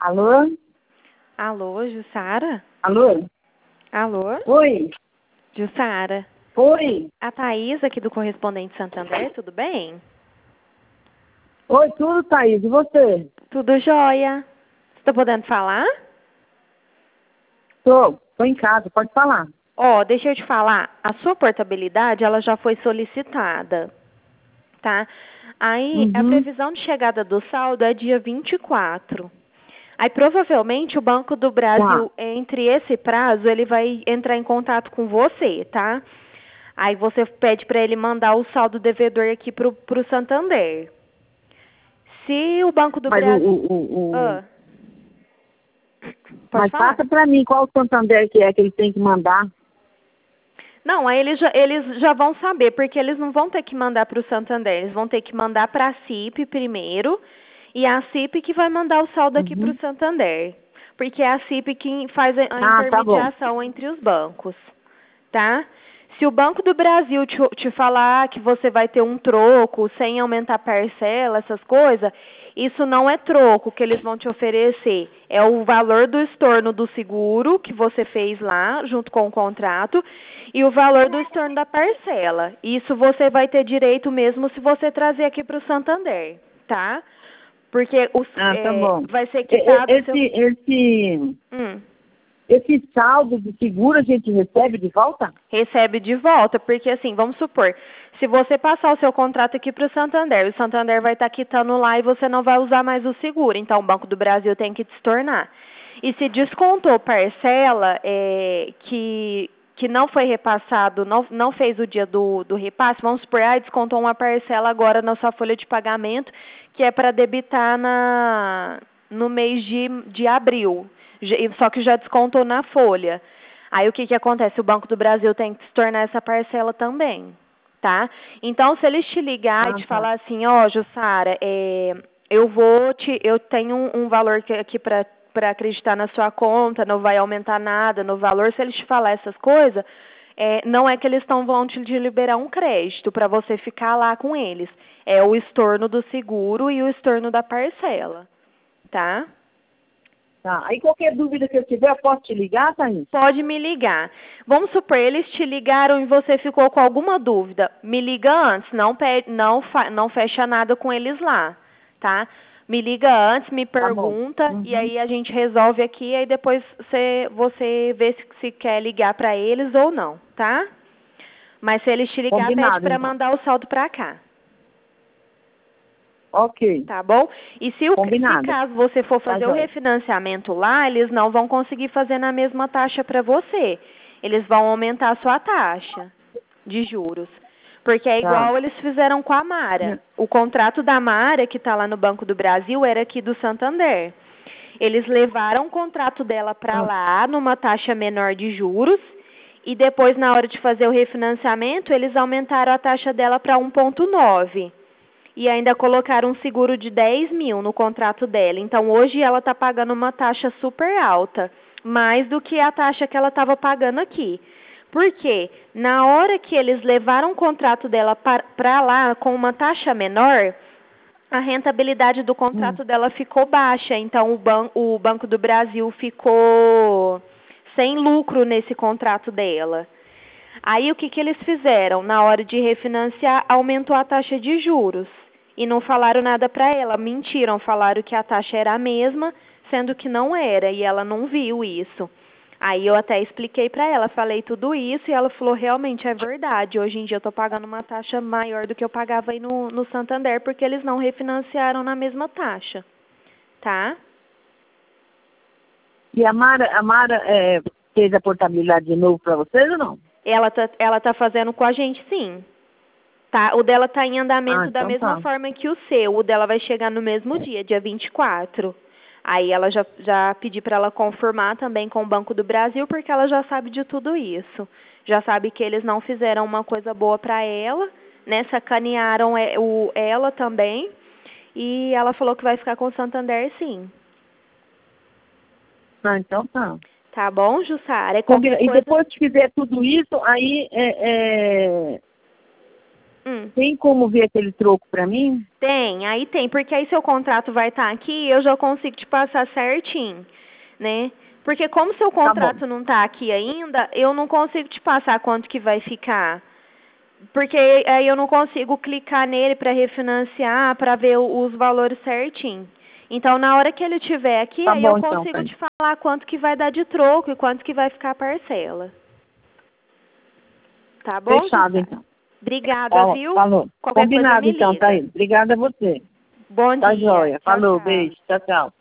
Alô? Alô, Jussara? Alô? Alô? Oi? Jussara? Oi? A Thaís aqui do Correspondente Santander, tudo bem? Oi, tudo, Thaís? E você? Tudo jóia. Você tá podendo falar? Tô em casa, pode falar. Ó, deixa eu te falar, a sua portabilidade, ela já foi solicitada, tá? Aí, a Uhum. previsão de chegada do saldo é dia 24. Aí, provavelmente, o Banco do Tá. Brasil, entre esse prazo, ele vai entrar em contato com você, tá? Aí você pede para ele mandar o saldo devedor aqui pro Santander. Se o Banco do Mas Brasil... Ah, pode mas falar. passa pra mim qual o Santander que é que ele tem que mandar. Não, aí eles já vão saber, porque eles não vão ter que mandar para o Santander, eles vão ter que mandar para a CIP primeiro, e é a CIP que vai mandar o saldo aqui para Uhum. o Santander, porque é a CIP que faz a Ah, tá bom. intermediação entre os bancos, tá? Se o Banco do Brasil te falar que você vai ter um troco sem aumentar parcela, essas coisas, isso não é troco que eles vão te oferecer. É o valor do estorno do seguro que você fez lá, junto com o contrato, e o valor do estorno da parcela. Isso você vai ter direito mesmo se você trazer aqui para o Santander, tá? Porque Ah, tá bom. vai ser quitado o seu... Esse, Hum. esse saldo de seguro a gente recebe de volta? Recebe de volta, porque assim, vamos supor, se você passar o seu contrato aqui para o Santander vai estar quitando lá e você não vai usar mais o seguro, então o Banco do Brasil tem que destornar. E se descontou parcela que não foi repassado, não fez o dia do repasse, vamos supor, descontou uma parcela agora na sua folha de pagamento, que é para debitar no mês de abril, só que já descontou na folha. Aí o que acontece? O Banco do Brasil tem que se tornar essa parcela também, tá? Então, se eles te ligar e Ah, te tá. falar assim, ó, Jussara, eu tenho um valor aqui para acreditar na sua conta, não vai aumentar nada no valor, se eles te falar essas coisas, não é que eles vão te liberar um crédito para você ficar lá com eles. É o estorno do seguro e o estorno da parcela, tá? Tá. Aí qualquer dúvida que eu tiver, eu posso te ligar, Thaís? Pode me ligar. Vamos supor, eles te ligaram e você ficou com alguma dúvida. Me liga antes, não fecha nada com eles lá, tá? Me liga antes, me Tá bom. pergunta e Uhum. aí a gente resolve aqui, aí depois você vê se quer ligar para eles ou não, tá? Mas se eles te ligar, pede Combinado, para então. mandar o saldo para cá. Ok. Tá bom? E se Combinado. caso você for Tá fazer o joia. refinanciamento lá, eles não vão conseguir fazer na mesma taxa para você. Eles vão aumentar a sua taxa de juros. Porque é Tá. igual eles fizeram com a Mara. O contrato da Mara, que está lá no Banco do Brasil, era aqui do Santander. Eles levaram o contrato dela para Ah, lá, numa taxa menor de juros, e depois, na hora de fazer o refinanciamento, eles aumentaram a taxa dela para 1,9. E ainda colocaram um seguro de 10 mil no contrato dela. Então, hoje ela está pagando uma taxa super alta, mais do que a taxa que ela estava pagando aqui. Por quê? Na hora que eles levaram o contrato dela para lá com uma taxa menor, a rentabilidade do hum. contrato dela ficou baixa. Então, o Banco do Brasil ficou sem lucro nesse contrato dela. Aí o que eles fizeram? Na hora de refinanciar, aumentou a taxa de juros. E não falaram nada para ela, mentiram, falaram que a taxa era a mesma, sendo que não era, e ela não viu isso. Aí eu até expliquei para ela, falei tudo isso, e ela falou, realmente é verdade, hoje em dia eu estou pagando uma taxa maior do que eu pagava aí no Santander, porque eles não refinanciaram na mesma taxa, tá? E a Mara fez a portabilidade de novo para vocês ou não? Ela tá fazendo com a gente, sim. Tá, o dela está em Ah, andamento da então mesma tá. forma que o seu. O dela vai chegar no mesmo dia 24. Aí ela já pedi para ela confirmar também com o Banco do Brasil, porque ela já sabe de tudo isso. Já sabe que eles não fizeram uma coisa boa para ela, né? Sacanearam ela também. E ela falou que vai ficar com o Santander, sim. Ah, então tá. Tá bom, Jussara? É qualquer Combina. E coisa. depois que fizer tudo isso, aí Tem como ver aquele troco para mim? Tem, aí tem, porque aí seu contrato vai estar aqui e eu já consigo te passar certinho, né? Porque como seu contrato não está aqui ainda, eu não consigo te passar quanto que vai ficar. Porque aí eu não consigo clicar nele para refinanciar, para ver os valores certinho. Então, na hora que ele estiver aqui, aí eu consigo te falar quanto que vai dar de troco e quanto que vai ficar a parcela. Tá bom? Fechado, então. Obrigada, viu? Falou. Qualquer Combinado, coisa me então, liga. Thaís. Obrigada a você. Bom dia. Tá joia. Tchau, Falou, tchau. beijo. Tchau, tchau.